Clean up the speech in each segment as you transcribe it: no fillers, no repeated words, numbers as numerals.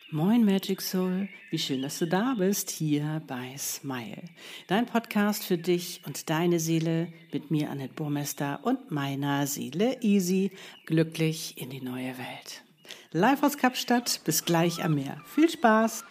Moin Magic Soul, wie schön, dass du da bist, hier bei Smile. Dein Podcast für dich und deine Seele mit mir, Annette Burmester, und meiner Seele Easy, glücklich in die neue Welt. Live aus Kapstadt, bis gleich am Meer. Viel Spaß!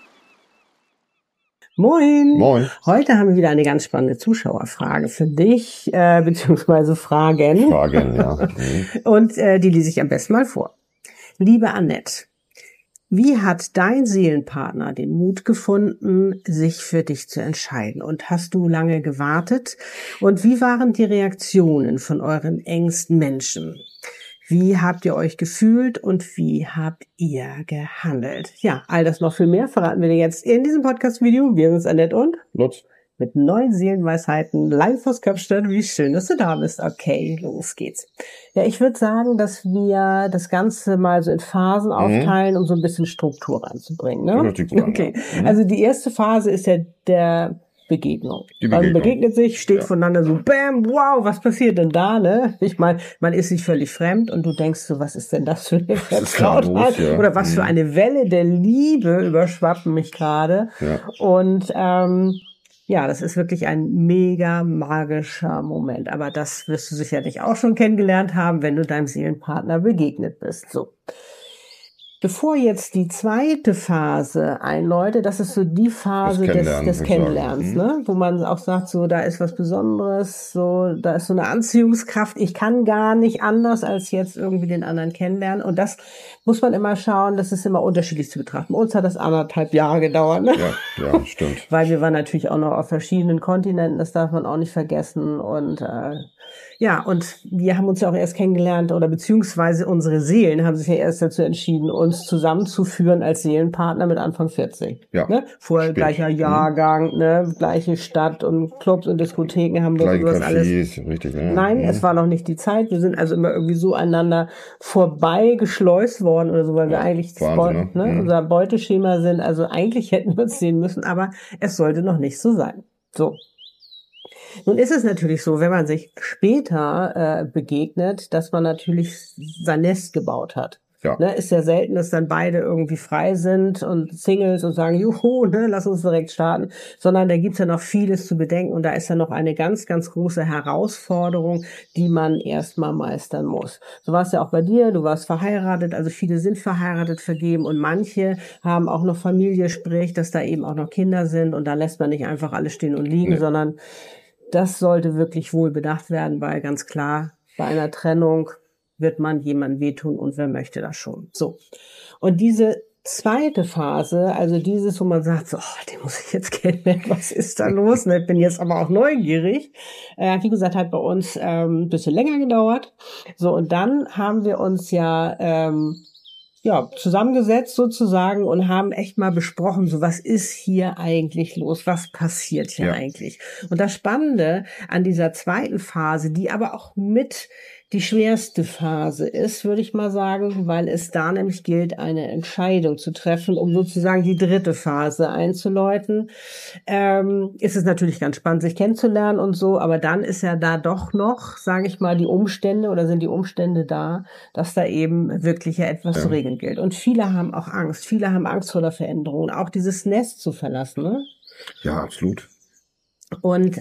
Moin! Moin. Heute haben wir wieder eine ganz spannende Zuschauerfrage für dich, beziehungsweise Fragen. Fragen, ja. Und die lese ich am besten mal vor. Liebe Annette, wie hat dein Seelenpartner den Mut gefunden, sich für dich zu entscheiden? Und hast du lange gewartet? Und wie waren die Reaktionen von euren engsten Menschen? Wie habt ihr euch gefühlt und wie habt ihr gehandelt? Ja, all das noch viel mehr verraten wir dir jetzt in diesem Podcast-Video. Wir sind Annette und Lutz. Mit neuen Seelenweisheiten live aus Kapstadt. Wie schön, dass du da bist. Okay, los geht's. Ja, ich würde sagen, dass wir das Ganze mal so in Phasen aufteilen, um so ein bisschen Struktur reinzubringen. Ne? Okay. Also die erste Phase ist ja der Begegnung. Man begegnet sich, steht voneinander so, bam, wow, was passiert denn da, ne? Ich meine, man ist sich völlig fremd und du denkst so, was ist denn das für eine Vertrautheit? Ja. Oder was für eine Welle der Liebe überschwappen mich gerade. Ja. Und ja, das ist wirklich ein mega magischer Moment. Aber das wirst du sicherlich auch schon kennengelernt haben, wenn du deinem Seelenpartner begegnet bist. So. Bevor jetzt die zweite Phase einläutet, das ist so die Phase des Kennenlernens, ne? Wo man auch sagt, so, da ist was Besonderes, so, da ist so eine Anziehungskraft. Ich kann gar nicht anders als jetzt irgendwie den anderen kennenlernen. Und das muss man immer schauen, das ist immer unterschiedlich zu betrachten. Bei uns hat das 1,5 Jahre gedauert, ne? Ja, stimmt. Weil wir waren natürlich auch noch auf verschiedenen Kontinenten, das darf man auch nicht vergessen. Und ja, und wir haben uns ja auch erst kennengelernt, oder beziehungsweise unsere Seelen haben sich ja erst dazu entschieden, uns zusammenzuführen als Seelenpartner mit Anfang 40. Ja. Ne? Vorher gleicher Jahrgang, ne? Gleiche Stadt und Clubs und Diskotheken haben wir das alles. Richtig, ne? Nein, es war noch nicht die Zeit. Wir sind also immer irgendwie so aneinander vorbei geschleust worden oder so, weil wir eigentlich unser Beuteschema sind. Also eigentlich hätten wir uns sehen müssen, aber es sollte noch nicht so sein. So. Nun ist es natürlich so, wenn man sich später begegnet, dass man natürlich sein Nest gebaut hat. Ja. Ne, ist ja selten, dass dann beide irgendwie frei sind und Singles und sagen, juhu, ne, lass uns direkt starten, sondern da gibt's ja noch vieles zu bedenken und da ist ja noch eine ganz, ganz große Herausforderung, die man erstmal meistern muss. So war es ja auch bei dir, du warst verheiratet, also viele sind verheiratet, vergeben und manche haben auch noch Familie, sprich, dass da eben auch noch Kinder sind und da lässt man nicht einfach alles stehen und liegen, sondern das sollte wirklich wohl bedacht werden, weil ganz klar, bei einer Trennung wird man jemandem wehtun und wer möchte das schon. So. Und diese zweite Phase, also dieses, wo man sagt, so, den muss ich jetzt kennenlernen, was ist da los? Ich bin jetzt aber auch neugierig. Wie gesagt, hat bei uns ein bisschen länger gedauert. So, und dann haben wir uns ja zusammengesetzt sozusagen und haben echt mal besprochen, so was ist hier eigentlich los, was passiert hier eigentlich. Und das Spannende an dieser zweiten Phase, die aber auch mit die schwerste Phase ist, würde ich mal sagen, weil es da nämlich gilt, eine Entscheidung zu treffen, um sozusagen die dritte Phase einzuläuten. Ist es natürlich ganz spannend, sich kennenzulernen und so, aber dann ist ja da doch noch, sage ich mal, die Umstände oder sind die Umstände da, dass da eben wirklich ja etwas zu regeln gilt. Und viele haben auch Angst. Viele haben Angst vor der Veränderung, auch dieses Nest zu verlassen, ne? Ja, absolut. Und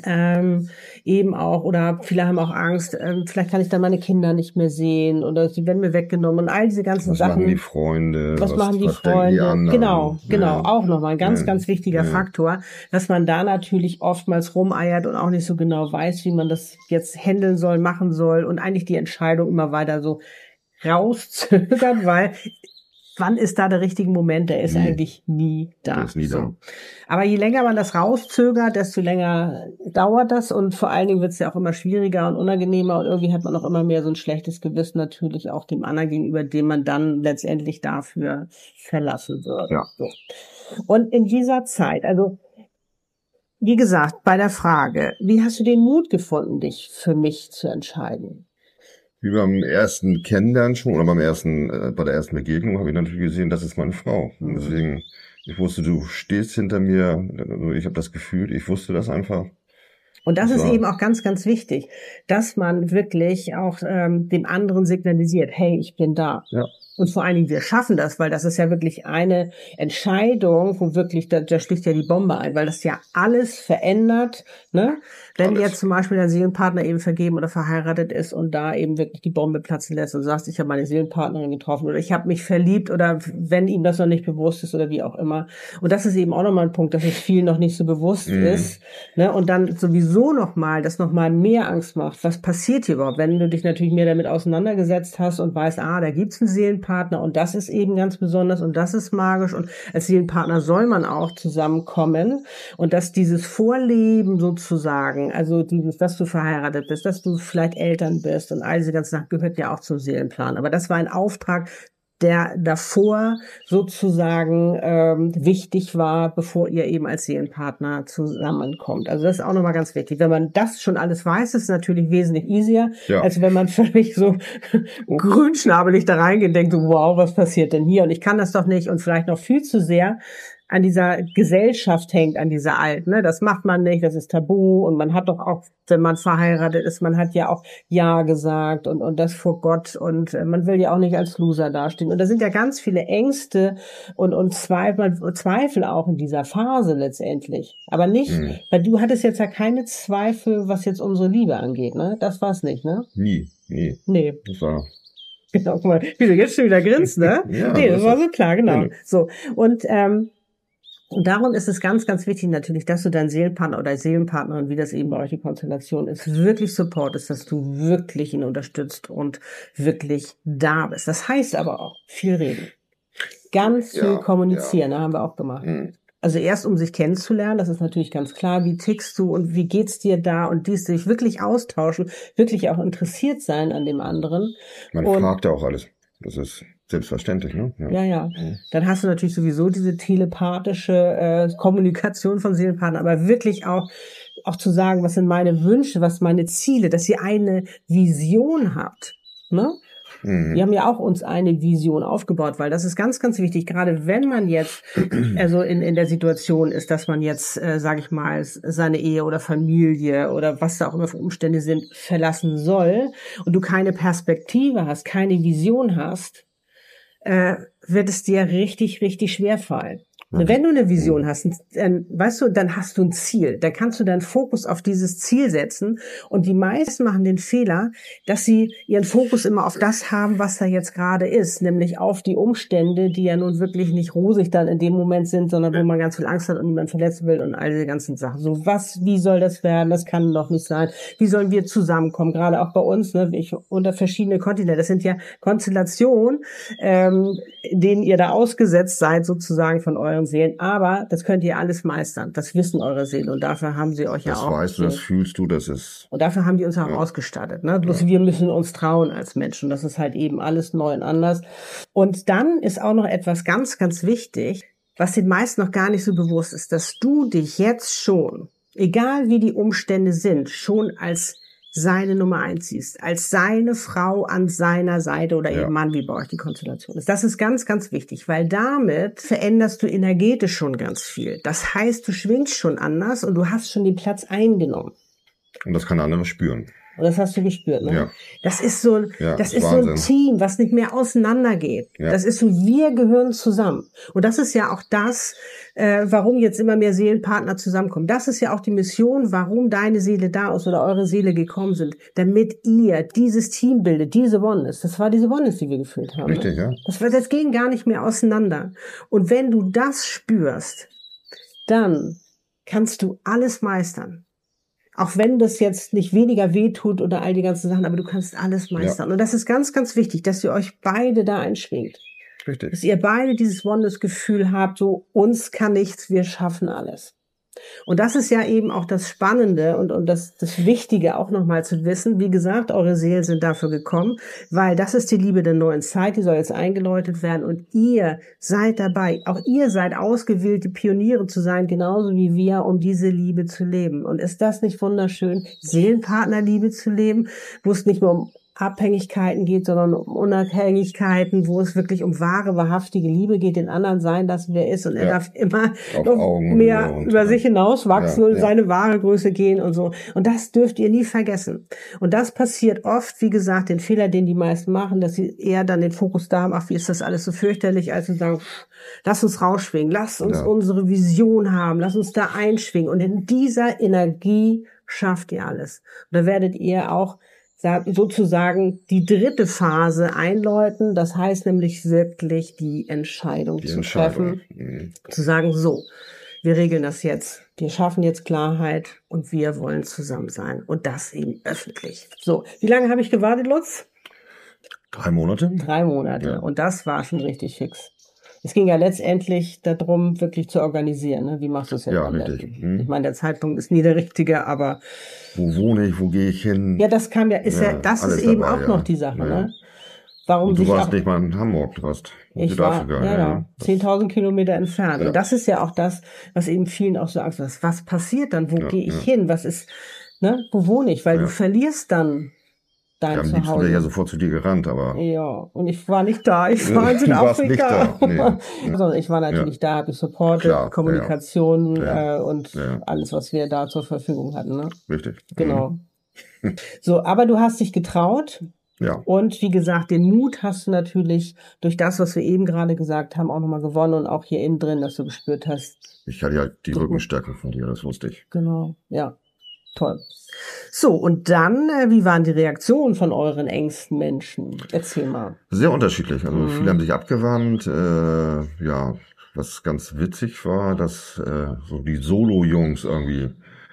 eben auch, oder viele haben auch Angst, vielleicht kann ich dann meine Kinder nicht mehr sehen oder sie werden mir weggenommen und all diese ganzen Sachen. Was machen die Freunde? Was machen die Freunde? Genau, auch nochmal ein ganz, ganz wichtiger Faktor, dass man da natürlich oftmals rumeiert und auch nicht so genau weiß, wie man das jetzt handeln soll, machen soll und eigentlich die Entscheidung immer weiter so rauszögert, weil wann ist da der richtige Moment? Der ist eigentlich nie da. Der ist nie da. Aber je länger man das rauszögert, desto länger dauert das und vor allen Dingen wird es ja auch immer schwieriger und unangenehmer und irgendwie hat man auch immer mehr so ein schlechtes Gewissen natürlich auch dem anderen gegenüber, den man dann letztendlich dafür verlassen wird. Ja. So. Und in dieser Zeit, also wie gesagt, bei der Frage, wie hast du den Mut gefunden, dich für mich zu entscheiden? Wie beim ersten Kennenlernen schon oder bei der ersten Begegnung habe ich natürlich gesehen, das ist meine Frau. Und deswegen, ich wusste, du stehst hinter mir, ich habe das Gefühl, ich wusste das einfach. Und das ist eben auch ganz, ganz wichtig, dass man wirklich auch dem anderen signalisiert, hey, ich bin da. Ja. Und vor allen Dingen, wir schaffen das, weil das ist ja wirklich eine Entscheidung, wo wirklich, da schlägt ja die Bombe ein, weil das ja alles verändert, ne? Wenn jetzt zum Beispiel dein Seelenpartner eben vergeben oder verheiratet ist und da eben wirklich die Bombe platzen lässt und sagst, ich habe meine Seelenpartnerin getroffen oder ich habe mich verliebt oder wenn ihm das noch nicht bewusst ist oder wie auch immer. Und das ist eben auch nochmal ein Punkt, dass es vielen noch nicht so bewusst ist, ne? Und dann sowieso nochmal, das nochmal mehr Angst macht. Was passiert hier überhaupt, wenn du dich natürlich mehr damit auseinandergesetzt hast und weißt, da gibt's einen Seelenpartner und das ist eben ganz besonders und das ist magisch und als Seelenpartner soll man auch zusammenkommen und dass dieses Vorleben sozusagen, also dieses, dass du verheiratet bist, dass du vielleicht Eltern bist und all diese ganzen Sachen gehört ja auch zum Seelenplan. Aber das war ein Auftrag, der davor sozusagen wichtig war, bevor ihr eben als Seelenpartner zusammenkommt. Also das ist auch nochmal ganz wichtig. Wenn man das schon alles weiß, ist es natürlich wesentlich easier, als wenn man völlig so grünschnabelig da reingeht und denkt, so, wow, was passiert denn hier? Und ich kann das doch nicht und vielleicht noch viel zu sehr an dieser Gesellschaft hängt, an dieser alten, ne? Das macht man nicht, das ist tabu und man hat doch auch, wenn man verheiratet ist, man hat ja auch Ja gesagt und das vor Gott und man will ja auch nicht als Loser dastehen. Und da sind ja ganz viele Ängste und Zweifel auch in dieser Phase letztendlich. Aber nicht, weil du hattest jetzt ja keine Zweifel, was jetzt unsere Liebe angeht, ne? Das war's nicht, ne? Nie. Nee. Das war... Genau, guck mal, wie du jetzt schon wieder grinst, ne? Ja, nee, das war so klar, genau. So. Und darum ist es ganz, ganz wichtig natürlich, dass du deinen Seelenpartner oder Seelenpartnerin, wie das eben bei euch die Konstellation ist, wirklich supportest, dass du wirklich ihn unterstützt und wirklich da bist. Das heißt aber auch viel reden. Ganz viel kommunizieren, da haben wir auch gemacht. Also erst, um sich kennenzulernen, das ist natürlich ganz klar, wie tickst du und wie geht's dir da und dies, sich wirklich austauschen, wirklich auch interessiert sein an dem anderen. Man fragt ja auch alles. Das ist selbstverständlich, ne? Ja. Dann hast du natürlich sowieso diese telepathische Kommunikation von Seelenpartnern, aber wirklich auch zu sagen, was sind meine Wünsche, was meine Ziele, dass ihr eine Vision habt, ne? Wir haben ja auch uns eine Vision aufgebaut, weil das ist ganz, ganz wichtig, gerade wenn man jetzt also in der Situation ist, dass man jetzt, sage ich mal, seine Ehe oder Familie oder was da auch immer für Umstände sind, verlassen soll und du keine Perspektive hast, keine Vision hast, wird es dir richtig, richtig schwer fallen. Wenn du eine Vision hast, weißt du, dann hast du ein Ziel. Dann kannst du deinen Fokus auf dieses Ziel setzen. Und die meisten machen den Fehler, dass sie ihren Fokus immer auf das haben, was da jetzt gerade ist. Nämlich auf die Umstände, die ja nun wirklich nicht rosig dann in dem Moment sind, sondern wo man ganz viel Angst hat und niemand verletzen will und all diese ganzen Sachen. So, wie soll das werden? Das kann doch nicht sein. Wie sollen wir zusammenkommen? Gerade auch bei uns, ne, unter verschiedene Kontinente. Das sind ja Konstellationen, denen ihr da ausgesetzt seid, sozusagen von euren Seelen, aber das könnt ihr alles meistern. Das wissen eure Seelen und dafür haben sie euch ja auch. Das weißt du, das fühlst du, das ist. Und dafür haben die uns auch ausgestattet. Ne? Bloß wir müssen uns trauen als Menschen. Das ist halt eben alles neu und anders. Und dann ist auch noch etwas ganz, ganz wichtig, was den meisten noch gar nicht so bewusst ist, dass du dich jetzt schon, egal wie die Umstände sind, schon als seine Nummer 1 siehst, als seine Frau an seiner Seite oder eben Mann, wie bei euch die Konstellation ist. Das ist ganz, ganz wichtig, weil damit veränderst du energetisch schon ganz viel. Das heißt, du schwingst schon anders und du hast schon den Platz eingenommen. Und das kann der andere spüren. Und das hast du gespürt, ne? Ja. Das ist so ein Team, was nicht mehr auseinandergeht. Ja. Das ist so, wir gehören zusammen. Und das ist ja auch das, warum jetzt immer mehr Seelenpartner zusammenkommen. Das ist ja auch die Mission, warum deine Seele da ist oder eure Seele gekommen sind. Damit ihr dieses Team bildet, diese Oneness. Das war diese Oneness, die wir gefühlt haben. Richtig, ne? Ja. Das ging gar nicht mehr auseinander. Und wenn du das spürst, dann kannst du alles meistern. Auch wenn das jetzt nicht weniger wehtut oder all die ganzen Sachen, aber du kannst alles meistern. Ja. Und das ist ganz, ganz wichtig, dass ihr euch beide da einschwingt. Richtig. Dass ihr beide dieses Oneness-Gefühl habt, so uns kann nichts, wir schaffen alles. Und das ist ja eben auch das Spannende und das Wichtige auch nochmal zu wissen. Wie gesagt, eure Seelen sind dafür gekommen, weil das ist die Liebe der neuen Zeit, die soll jetzt eingeläutet werden und ihr seid dabei. Auch ihr seid ausgewählte Pioniere zu sein, genauso wie wir, um diese Liebe zu leben. Und ist das nicht wunderschön, Seelenpartnerliebe zu leben, wo es nicht nur um Abhängigkeiten geht, sondern um Unabhängigkeiten, wo es wirklich um wahre, wahrhaftige Liebe geht, den anderen sein lassen, wer er ist. Und er darf immer noch mehr über sich hinauswachsen und seine wahre Größe gehen und so. Und das dürft ihr nie vergessen. Und das passiert oft, wie gesagt, den Fehler, den die meisten machen, dass sie eher dann den Fokus da haben, ach, wie ist das alles so fürchterlich, als zu sagen, lass uns rausschwingen, lass uns unsere Vision haben, lass uns da einschwingen. Und in dieser Energie schafft ihr alles. Und da werdet ihr auch sozusagen die dritte Phase einläuten. Das heißt nämlich wirklich die Entscheidung zu treffen, zu sagen, so, wir regeln das jetzt. Wir schaffen jetzt Klarheit und wir wollen zusammen sein. Und das eben öffentlich. So, wie lange habe ich gewartet, Lutz? 3 Monate. 3 Monate. Ja. Und das war schon richtig fix. Es ging ja letztendlich darum, wirklich zu organisieren. Ne? Wie machst du es jetzt am besten? Ich meine, der Zeitpunkt ist nie der richtige, aber... Wo wohne ich, wo gehe ich hin? Ja, das kam ja, das ist eben dabei, auch noch die Sache. Ne? Warum du warst nicht mal in Hamburg, du warst in Südafrika. 10.000 Kilometer entfernt. Ja. Und das ist ja auch das, was eben vielen auch so Angst macht. Was passiert dann? Wo gehe ich hin? Was ist, ne? Wo wohne ich? Weil du verlierst dann dein Zuhause. Am liebsten wäre ja sofort zu dir gerannt, aber... Ja, und ich war nicht da. Ich war in Südafrika. Also ich war natürlich da, habe ich Support, Kommunikation und alles, was wir da zur Verfügung hatten. Ne? Richtig. Genau. So, aber du hast dich getraut. Ja. Und wie gesagt, den Mut hast du natürlich durch das, was wir eben gerade gesagt haben, auch nochmal gewonnen und auch hier innen drin, dass du gespürt hast. Ich hatte ja die Rückenstärke von dir, das wusste ich. Genau, ja. Toll. So, und dann, wie waren die Reaktionen von euren engsten Menschen? Erzähl mal. Sehr unterschiedlich. Also viele haben sich abgewandt. Was ganz witzig war, dass so die Solo-Jungs irgendwie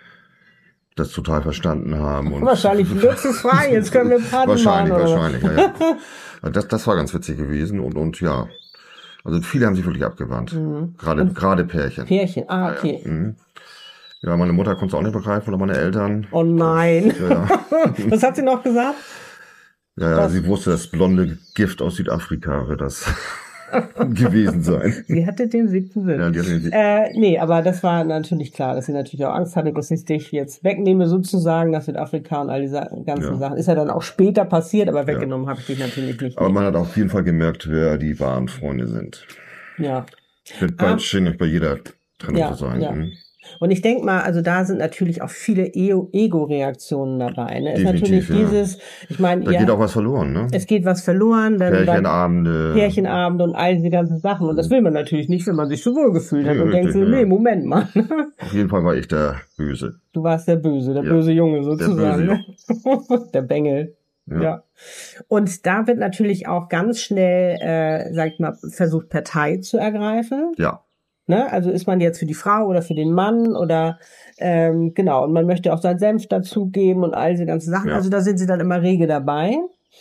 das total verstanden haben. Und wahrscheinlich Lutzes frei, jetzt können wir Party machen. Wahrscheinlich, ja. Das war ganz witzig gewesen und ja. Also viele haben sich wirklich abgewandt. Gerade Pärchen. Pärchen, okay. Ja, meine Mutter konnte es auch nicht begreifen oder meine Eltern. Oh nein. Was hat sie noch gesagt? Ja, sie wusste, das blonde Gift aus Südafrika wird das gewesen sein. Sie hatte den 7. Sinn. Ja, die hatte den 7. Nee, aber das war natürlich klar, dass sie natürlich auch Angst hatte, dass ich dich jetzt wegnehme, sozusagen, nach Südafrika und all diese ganzen Sachen. Ist ja dann auch später passiert, aber weggenommen habe ich dich natürlich nicht. Aber man hat auf jeden Fall gemerkt, wer die wahren Freunde sind. Ja. Wird bald ständig bei jeder Trennung so sein. Ja. Und ich denke mal, also da sind natürlich auch viele Ego-Reaktionen dabei. Ne? Ist natürlich dieses, ich meine, da geht auch was verloren, ne? Es geht was verloren, dann Pärchenabende und all diese ganzen Sachen. Und das will man natürlich nicht, wenn man sich so wohl gefühlt hat und denkt so, nee, Moment mal. Auf jeden Fall war ich der Böse. Du warst der Böse, böse Junge sozusagen. Der böse Junge. Der Bengel. Ja. Und da wird natürlich auch ganz schnell, sag ich mal, versucht, Partei zu ergreifen. Ja. Ne? Also ist man jetzt für die Frau oder für den Mann oder genau, und man möchte auch seinen Senf dazugeben und all diese ganzen Sachen. Also da sind sie dann immer rege dabei.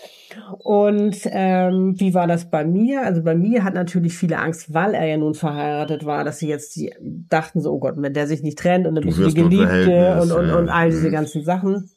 Und wie war das bei mir? Also bei mir hat natürlich viele Angst, weil er ja nun verheiratet war, dass sie jetzt dachten so, oh Gott, wenn der sich nicht trennt und dann bist du die Geliebte und all diese ganzen Sachen.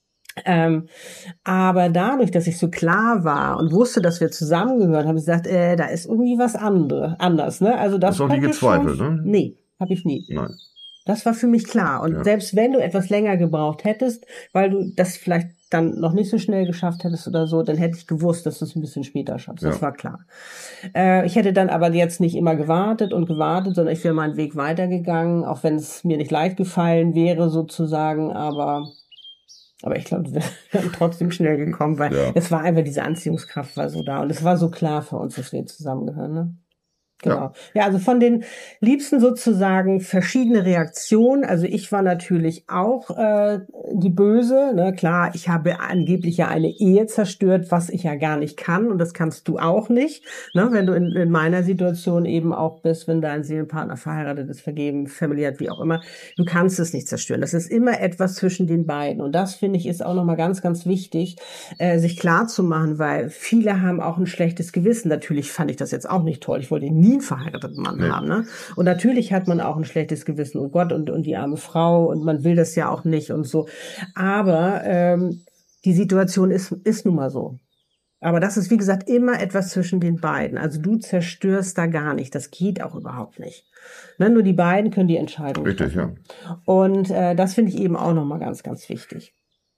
Aber dadurch, dass ich so klar war und wusste, dass wir zusammengehört, habe ich gesagt, da ist irgendwie was anders, ne? Also das hast du auch nie gezweifelt, ne? Nee, habe ich nie. Nein. Das war für mich klar. Und selbst wenn du etwas länger gebraucht hättest, weil du das vielleicht dann noch nicht so schnell geschafft hättest oder so, dann hätte ich gewusst, dass du es ein bisschen später schaffst. Das war klar. Ich hätte dann aber jetzt nicht immer gewartet, sondern ich wäre meinen Weg weitergegangen, auch wenn es mir nicht leicht gefallen wäre sozusagen, aber ich glaube, wir wären trotzdem schnell gekommen, weil es war einfach, diese Anziehungskraft war so da und es war so klar für uns, dass wir zusammengehören, ne? Genau. Ja, also von den Liebsten sozusagen verschiedene Reaktionen. Also ich war natürlich auch die Böse. Ne? Klar, ich habe angeblich ja eine Ehe zerstört, was ich ja gar nicht kann. Und das kannst du auch nicht. Ne? Wenn du in meiner Situation eben auch bist, wenn dein Seelenpartner verheiratet ist, vergeben, familiär, wie auch immer. Du kannst es nicht zerstören. Das ist immer etwas zwischen den beiden. Und das, finde ich, ist auch nochmal ganz, ganz wichtig, sich klar zu machen, weil viele haben auch ein schlechtes Gewissen. Natürlich fand ich das jetzt auch nicht toll. Ich wollte nie einen verheirateten Mann haben, ne? Und natürlich hat man auch ein schlechtes Gewissen, oh Gott, und die arme Frau, und man will das ja auch nicht und so. Aber die Situation ist nun mal so. Aber das ist, wie gesagt, immer etwas zwischen den beiden. Also du zerstörst da gar nicht. Das geht auch überhaupt nicht. Ne? Nur die beiden können die Entscheidung treffen. Richtig, ja. Und das finde ich eben auch nochmal ganz, ganz wichtig.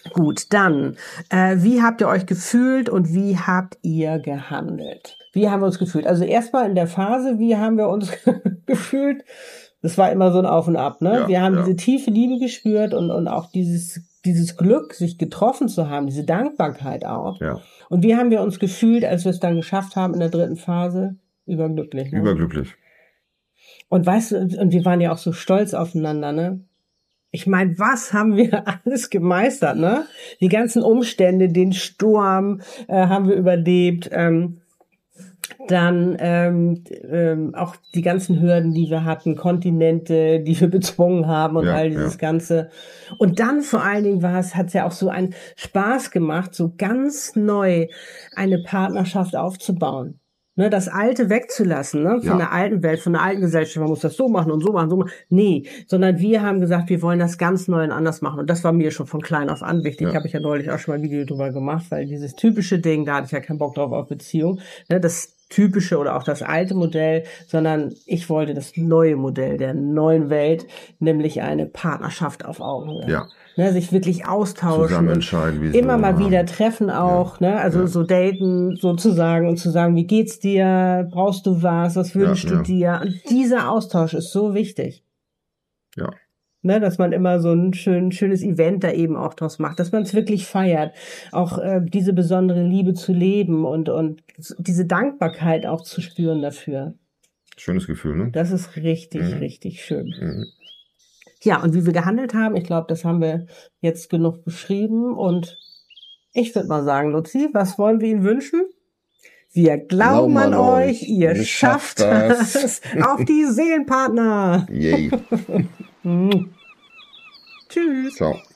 Gut, dann, wie habt ihr euch gefühlt und wie habt ihr gehandelt? Wie haben wir uns gefühlt? Also erstmal in der Phase, wie haben wir uns gefühlt? Das war immer so ein Auf und Ab, ne? Ja, wir haben ja. diese tiefe Liebe gespürt und auch dieses Glück, sich getroffen zu haben, diese Dankbarkeit auch. Ja. Und wie haben wir uns gefühlt, als wir es dann geschafft haben in der 3. Phase? Überglücklich. Ne? Überglücklich. Und weißt du, und wir waren ja auch so stolz aufeinander, ne? Ich meine, was haben wir alles gemeistert, ne? Die ganzen Umstände, den Sturm haben wir überlebt. Dann auch die ganzen Hürden, die wir hatten, Kontinente, die wir bezwungen haben und all dieses Ganze. Und dann vor allen Dingen hat's ja auch so einen Spaß gemacht, so ganz neu eine Partnerschaft aufzubauen. Ne, das Alte wegzulassen, ne, von der alten Welt, von der alten Gesellschaft, man muss das so machen und so machen, so machen. Nee, sondern wir haben gesagt, wir wollen das ganz neu und anders machen. Und das war mir schon von klein auf an wichtig. Habe ich ja neulich auch schon mal ein Video drüber gemacht, weil dieses typische Ding, da hatte ich ja keinen Bock drauf auf Beziehung, ne, das typische oder auch das alte Modell, sondern ich wollte das neue Modell der neuen Welt, nämlich eine Partnerschaft auf Augenhöhe. Ja. Ne, sich wirklich austauschen, zusammen entscheiden, wie immer mal wieder treffen auch, ne, also so daten sozusagen und zu sagen, wie geht's dir, brauchst du was wünschst du dir? Und dieser Austausch ist so wichtig. Ja. Ne, dass man immer so ein schönes Event da eben auch draus macht, dass man es wirklich feiert, auch diese besondere Liebe zu leben und diese Dankbarkeit auch zu spüren dafür. Schönes Gefühl, ne? Das ist richtig, richtig schön. Ja, und wie wir gehandelt haben, ich glaube, das haben wir jetzt genug beschrieben. Und ich würde mal sagen, Luzi, was wollen wir Ihnen wünschen? Wir glauben an euch, ihr schafft das. Auf die Seelenpartner. Yay. Tschüss. Ciao.